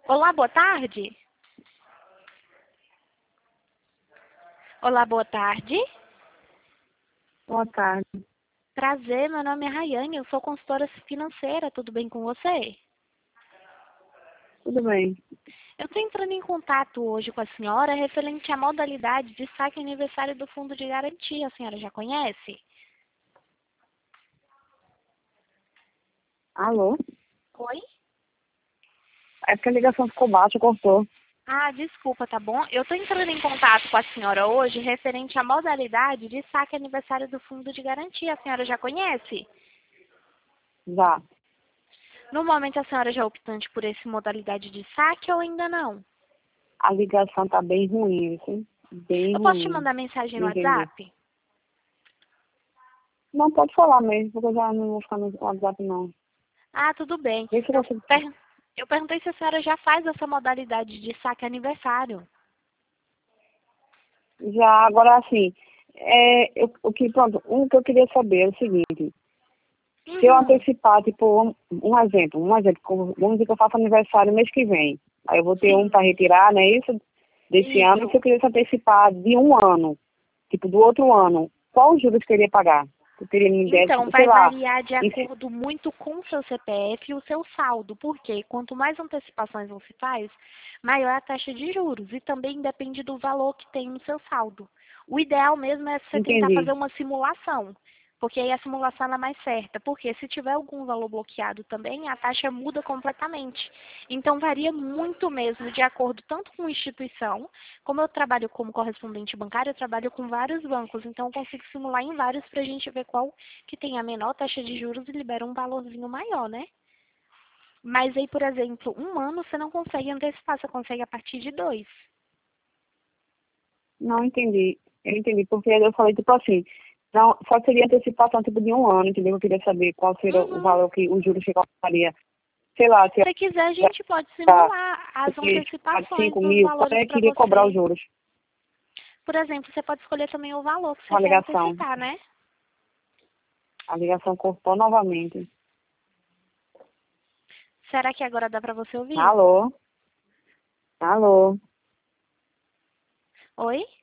Olá, boa tarde. Olá, boa tarde. Boa tarde. Prazer, meu nome é Rayane, eu sou consultora financeira, tudo bem com você? Tudo bem? Eu estou entrando em contato hoje com a senhora referente à modalidade de saque aniversário do Fundo de Garantia. A senhora já conhece? Alô? Oi? É porque a ligação ficou baixa, cortou. Ah, desculpa, tá bom? Eu estou entrando em contato com a senhora hoje referente à modalidade de saque aniversário do Fundo de Garantia. A senhora já conhece? Já. No momento, a senhora já é optante por essa modalidade de saque ou ainda não? A ligação tá bem ruim, assim. Bem Eu posso te ruim. mandar mensagem no Não entendi. WhatsApp? Não, pode falar mesmo, porque eu já não vou ficar no WhatsApp, não. Ah, tudo bem. Vê se Eu, você... eu perguntei se a senhora já faz essa modalidade de saque aniversário. Já, agora, assim, pronto, o que eu queria saber é o seguinte. Se eu Uhum. antecipar, tipo, vamos dizer que eu faço aniversário mês que vem. Aí eu vou ter um Sim, para retirar, não é isso? Desse ano, e se isso. eu quisesse antecipar de um ano, tipo, do outro ano, qual os juros que eu iria pagar? Eu teria me ideia, Então, tipo, sei vai lá, variar de em ci- acordo muito com o seu CPF e o seu saldo, porque quanto mais antecipações você faz, maior a taxa de juros e também depende do valor que tem no seu saldo. O ideal mesmo é você tentar entendi, fazer uma simulação, porque aí a simulação ela é mais certa, porque se tiver algum valor bloqueado também, a taxa muda completamente. Então, varia muito mesmo de acordo tanto com a instituição, como eu trabalho como correspondente bancário, eu trabalho com vários bancos, então eu consigo simular em vários para a gente ver qual que tem a menor taxa de juros e libera um valorzinho maior, né? Mas aí, por exemplo, um ano você não consegue antecipar, você consegue a partir de dois. não entendi, eu entendi, porque eu falei, tipo assim, não, só seria antecipação, tipo, de um ano, entendeu? Eu queria saber qual seria o Uhum. valor que o juros que eu pagaria, sei lá, se Se quiser, a eu gente pode gastar simular as de antecipações 5 dos mil, quanto valores é que para iria cobrar os você. juros, Por exemplo, você pode escolher também o valor que você uma quer ligação? antecipar, né? A ligação cortou novamente. Será que agora dá para você ouvir? Alô? Alô? Oi?